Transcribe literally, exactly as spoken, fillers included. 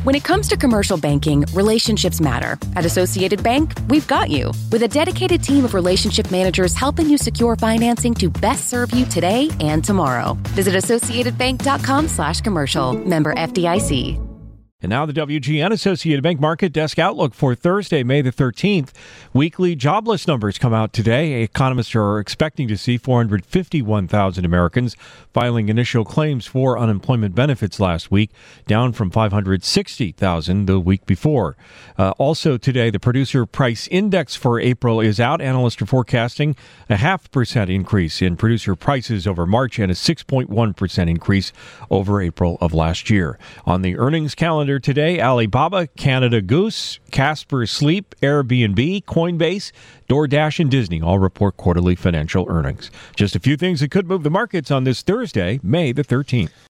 When it comes to commercial banking, relationships matter. At Associated Bank, we've got you. With a dedicated team of relationship managers helping you secure financing to best serve you today and tomorrow. Visit associatedbank.com slash commercial. Member F D I C. And now the W G N Associated Bank Market Desk Outlook for Thursday, May the thirteenth. Weekly jobless numbers come out today. Economists are expecting to see four hundred fifty-one thousand Americans filing initial claims for unemployment benefits last week, down from five hundred sixty thousand the week before. Uh, also today, the Producer Price Index for April is out. Analysts are forecasting a half percent increase in producer prices over March and a six point one percent increase over April of last year. On the earnings calendar today, Alibaba, Canada Goose, Casper Sleep, Airbnb, Coinbase, DoorDash, and Disney all report quarterly financial earnings. Just a few things that could move the markets on this Thursday, May the thirteenth.